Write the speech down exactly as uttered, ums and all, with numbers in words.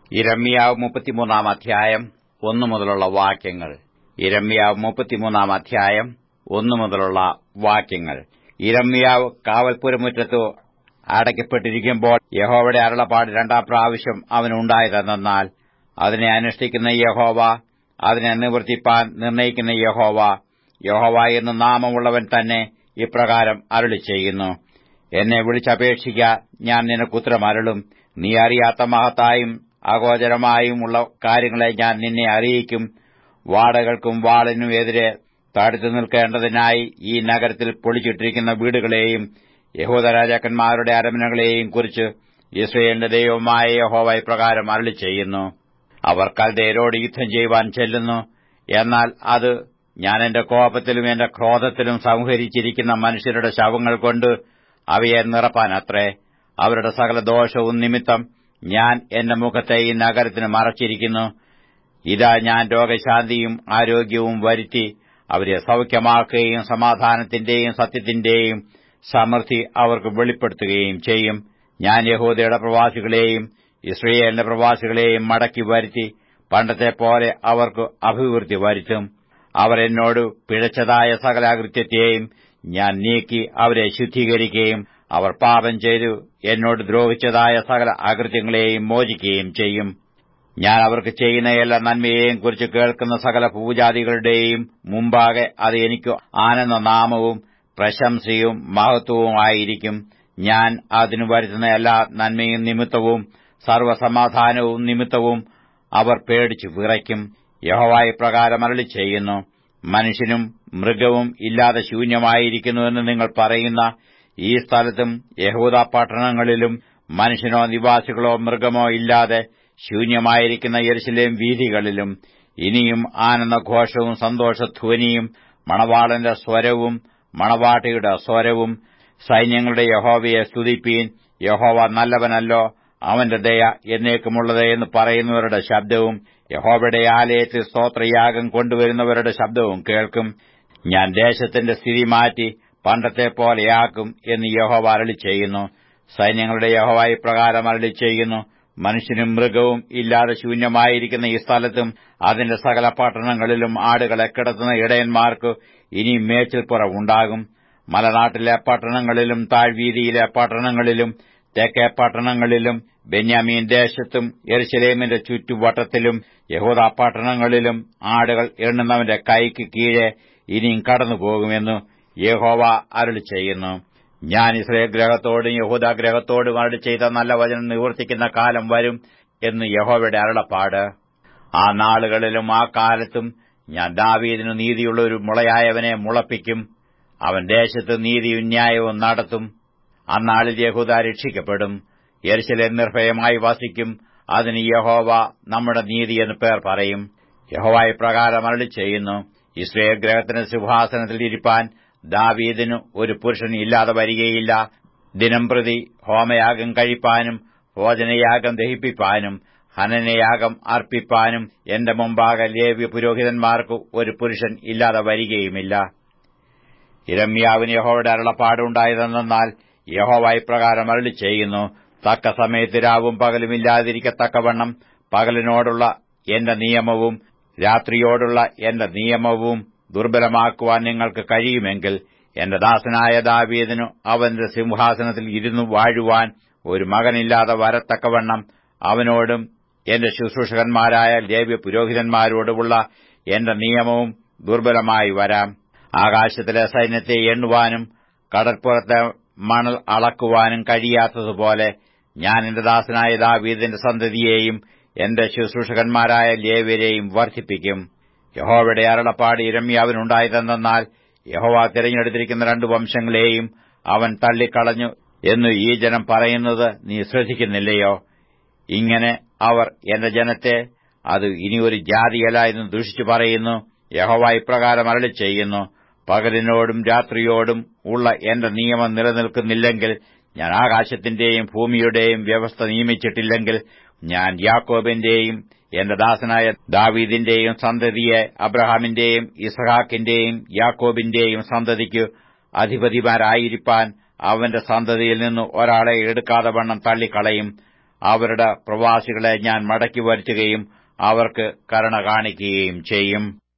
യിരെമ്യാവ് മുപ്പത്തിമൂന്നാം അധ്യായം ഒന്നു മുതലുള്ള വാക്യങ്ങൾ. യിരെമ്യാവ് മുപ്പത്തിമൂന്നാം അധ്യായം ഒന്നു മുതലുള്ള വാക്യങ്ങൾ. യിരെമ്യാവ് കാവൽപ്പുരമുറ്റത്ത് അടയ്ക്കപ്പെട്ടിരിക്കുമ്പോൾ യഹോവയുടെ അരുളപ്പാട് രണ്ടാം പ്രാവശ്യം അവനുണ്ടായതെന്നാൽ, അതിനെ അനുഷ്ഠിക്കുന്ന യഹോവ, അതിനെ നിവർത്തിപ്പാൻ നിർണയിക്കുന്ന യഹോവ, യഹോവ എന്ന് നാമമുള്ളവൻ തന്നെ ഇപ്രകാരം അരുളിച്ചെയ്യുന്നു: എന്നെ വിളിച്ചപേക്ഷിക്ക, ഞാൻ നിനക്കുത്തരം അരുളും. നീ അറിയാത്ത മഹത്തായും അഗോചരമായും ഉള്ള കാര്യങ്ങളെ ഞാൻ നിന്നെ അറിയിക്കും. വാടകൾക്കും വാളിനും എതിരെ തടുത്തു നിൽക്കേണ്ടതിനായി ഈ നഗരത്തിൽ പൊളിച്ചിട്ടിരിക്കുന്ന വീടുകളെയും യഹൂദ രാജാക്കന്മാരുടെ അരമനകളെയും കുറിച്ച് യിസ്രായേലിന്റെ ദൈവമായ യഹോവ ഇപ്രകാരം അരുളിച്ചെയ്യുന്നു: അവർ കൽദയരോട് യുദ്ധം ചെയ്യുവാൻ ചെല്ലുന്നു. എന്നാൽ അത് ഞാൻ എന്റെ കോപത്തിലും എന്റെ ക്രോധത്തിലും സംഹരിച്ചിരിക്കുന്ന മനുഷ്യരുടെ ശവങ്ങൾ കൊണ്ട് അവയെ നിറപ്പാനത്രേ. അവരുടെ സകല ദോഷവും നിമിത്തം ഞാൻ എന്റെ മുഖത്തെ ഈ നഗരത്തിന് മറച്ചിരിക്കുന്നു. ഇതാ, ഞാൻ രോഗശാന്തിയും ആരോഗ്യവും വരുത്തി അവരെ സൗഖ്യമാക്കുകയും സമാധാനത്തിന്റെയും സത്യത്തിന്റെയും സമൃദ്ധി അവർക്ക് വെളിപ്പെടുത്തുകയും ചെയ്യും. ഞാൻ യഹൂദയുടെ പ്രവാസികളെയും യിസ്രായേലിന്റെ പ്രവാസികളെയും മടക്കി വരുത്തി പണ്ടത്തെ പോലെ അവർക്ക് അഭിവൃദ്ധി വരുത്തും. അവർ എന്നോട് പിഴച്ചതായ സകല അകൃത്യത്തെയും ഞാൻ നീക്കി അവരെ ശുദ്ധീകരിക്കുകയും അവർ പാപം ചെയ്തു എന്നോട് ദ്രോഹിച്ചതായ സകല അകൃത്യങ്ങളെയും മോചിക്കുകയും ചെയ്യും. ഞാൻ അവർക്ക് ചെയ്യുന്ന എല്ലാ നന്മയെയും കുറിച്ച് കേൾക്കുന്ന സകല പൂജാതികളുടെയും മുമ്പാകെ അത് എനിക്ക് ആനന്ദനാമവും പ്രശംസയും മഹത്വവുമായിരിക്കും. ഞാൻ അതിനു വരുത്തുന്ന എല്ലാ നന്മയും നിമിത്തവും സർവ്വസമാധാനവും നിമിത്തവും അവർ പേടിച്ചു വിറയ്ക്കും. യഹോവ ഇപ്രകാരം അരുളിച്ചെയ്യുന്നു: മനുഷ്യനും മൃഗവും ഇല്ലാതെ ശൂന്യമായിരിക്കുന്നുവെന്ന് നിങ്ങൾ പറയുന്ന ഈ സ്ഥലത്തും യഹൂദാ പട്ടണങ്ങളിലും മനുഷ്യനോ നിവാസികളോ മൃഗമോ ഇല്ലാതെ ശൂന്യമായിരിക്കുന്ന യെരൂശലേം വീഥികളിലും ഇനിയും ആനന്ദഘോഷവും സന്തോഷധ്വനിയും മണവാളന്റെ സ്വരവും മണവാട്ടിയുടെ സ്വരവും സൈന്യങ്ങളുടെ യഹോവയെ സ്തുതിപ്പീൻ, യഹോവ നല്ലവനല്ലോ, അവന്റെ ദയ എന്നേക്കുമുള്ളത് എന്ന് പറയുന്നവരുടെ ശബ്ദവും യഹോവയുടെ ആലയത്തിൽ സ്തോത്രയാഗം കൊണ്ടുവരുന്നവരുടെ ശബ്ദവും കേൾക്കും. ഞാൻ ദേശത്തിന്റെ സ്ഥിതി മാറ്റി പണ്ടത്തെ പോലെയാക്കും എന്ന് യഹോവ അരുളിച്ചെയ്യുന്നു. സൈന്യങ്ങളുടെ യഹോവ ഇപ്രകാരം അരുളിച്ചെയ്യുന്നു: മനുഷ്യനും മൃഗവും ഇല്ലാതെ ശൂന്യമായിരിക്കുന്ന ഈ സ്ഥലത്തും അതിന്റെ സകല പട്ടണങ്ങളിലും ആടുകളെ കിടത്തുന്ന ഇടയന്മാർക്ക് ഇനി മേച്ചിൽപ്പുറമുണ്ടാകും. മലനാട്ടിലെ പട്ടണങ്ങളിലും താഴ്വീതിയിലെ പട്ടണങ്ങളിലും തെക്കേ പട്ടണങ്ങളിലും ബെന്യാമീൻ ദേശത്തും യെരൂശലേമിന്റെ ചുറ്റുവട്ടത്തിലും യഹൂദാ പട്ടണങ്ങളിലും ആടുകൾ എണ്ണുന്നവന്റെ കൈക്ക് കീഴെ ഇനിയും കടന്നുപോകുമെന്ന് യഹോവ അരുളിച്ചെയ്യുന്നു. ഞാൻ യിസ്രായേൽ ഗൃഹത്തോടും യഹൂദാ ഗൃഹത്തോടും അരുളി ചെയ്ത നല്ല വചനം നിവർത്തിക്കുന്ന കാലം വരും എന്ന് യഹോവയുടെ അരുളപ്പാട്. ആ നാളുകളിലും ആ കാലത്തും ഞാൻ ദാവീദിനു നീതിയുള്ള ഒരു മുളയായവനെ മുളപ്പിക്കും. അവൻ ദേശത്ത് നീതിയും ന്യായവും നടത്തും. അന്നാളിൽ യഹൂദാ രക്ഷിക്കപ്പെടും. യെരൂശലേം നിർഭയമായി വസിക്കും. അതിന് യഹോവ നമ്മുടെ നീതി എന്ന് പേർ പറയും. യഹോവ ഇപ്രകാരം അരുളിച്ചെയ്യുന്നു: യിസ്രായേൽ ഗൃഹത്തിന് സിംഹാസനത്തിൽ ഇരിപ്പാൻ ദാവീദിന് ഒരു പുരുഷൻ ഇല്ലാതെ വരികയില്ല. ദിനംപ്രതി ഹോമയാഗം കഴിപ്പാനും ഭോജനയാഗം ദഹിപ്പിപ്പാനും ഹനനയാഗം അർപ്പിപ്പാനും എന്റെ മുമ്പാകെ ലേവ്യ പുരോഹിതന്മാർക്ക് ഒരു പുരുഷൻ ഇല്ലാതെ വരികയുമില്ല. യിരെമ്യാവിന് യഹോവയുടെ അരുളപ്പാടുണ്ടായതെന്നാൽ, യഹോവ ഇപ്രകാരം അരുളിച്ചെയ്യുന്നു: തക്ക സമയത്ത് രാവും പകലുമില്ലാതിരിക്കത്തക്കവണ്ണം പകലിനോടുള്ള എന്റെ നിയമവും രാത്രിയോടുള്ള എന്റെ നിയമവും ദുർബലമാക്കുവാൻ നിങ്ങൾക്ക് കഴിയുമെങ്കിൽ, എന്റെ ദാസനായ ദാവീദിനു അവന്റെ സിംഹാസനത്തിൽ ഇരുന്നു വാഴുവാൻ ഒരു മകനില്ലാതെ വരത്തക്കവണ്ണം അവനോടും എന്റെ ശുശ്രൂഷകന്മാരായ ലേവ്യ പുരോഹിതന്മാരോടുമുള്ള എന്റെ നിയമവും ദുർബലമായി വരാം. ആകാശത്തിലെ സൈന്യത്തെ എണ്ണുവാനും കടൽപ്പുറത്തെ മണൽ അളക്കുവാനും കഴിയാത്തതുപോലെ ഞാൻ എന്റെ ദാസനായ ദാവീദിന്റെ സന്തതിയെയും എന്റെ ശുശ്രൂഷകന്മാരായ ലേവ്യരെയും വർദ്ധിപ്പിക്കും. യഹോവയുടെ അരുളപ്പാട് യിരെമ്യാവിനുണ്ടായതെന്നാൽ, യഹോവ തിരഞ്ഞെടുത്തിരിക്കുന്ന രണ്ടു വംശങ്ങളെയും അവൻ തള്ളിക്കളഞ്ഞു എന്ന് ഈ ജനം പറയുന്നത് നീ ശ്രദ്ധിക്കുന്നില്ലയോ? ഇങ്ങനെ അവർ എന്റെ ജനത്തെ അത് ഇനിയൊരു ജാതിയല്ല എന്ന് ദുഷിച്ചു പറയുന്നു. യഹോവ ഇപ്രകാരം അരുളിച്ചെയ്യുന്നു: പകലിനോടും രാത്രിയോടും ഉള്ള എന്റെ നിയമം നിലനിൽക്കുന്നില്ലെങ്കിൽ, ഞാൻ ആകാശത്തിന്റെയും ഭൂമിയുടെയും വ്യവസ്ഥ നിയമിച്ചിട്ടില്ലെങ്കിൽ, ഞാൻ യാക്കോബിന്റെയും എന്റെ ദാസനായ ദാവീദിന്റെയും സന്തതിയെ അബ്രഹാമിന്റെയും യിസ്ഹാക്കിന്റെയും യാക്കോബിന്റെയും സന്തതിക്ക് അധിപതിമാരായിരിക്കാൻ അവന്റെ സന്തതിയിൽ നിന്ന് ഒരാളെ എടുക്കാതെ വണ്ണം തള്ളിക്കളയും. അവരുടെ പ്രവാസികളെ ഞാൻ മടക്കി വരുത്തുകയും അവർക്ക് കരുണ കാണിക്കുകയും ചെയ്യും.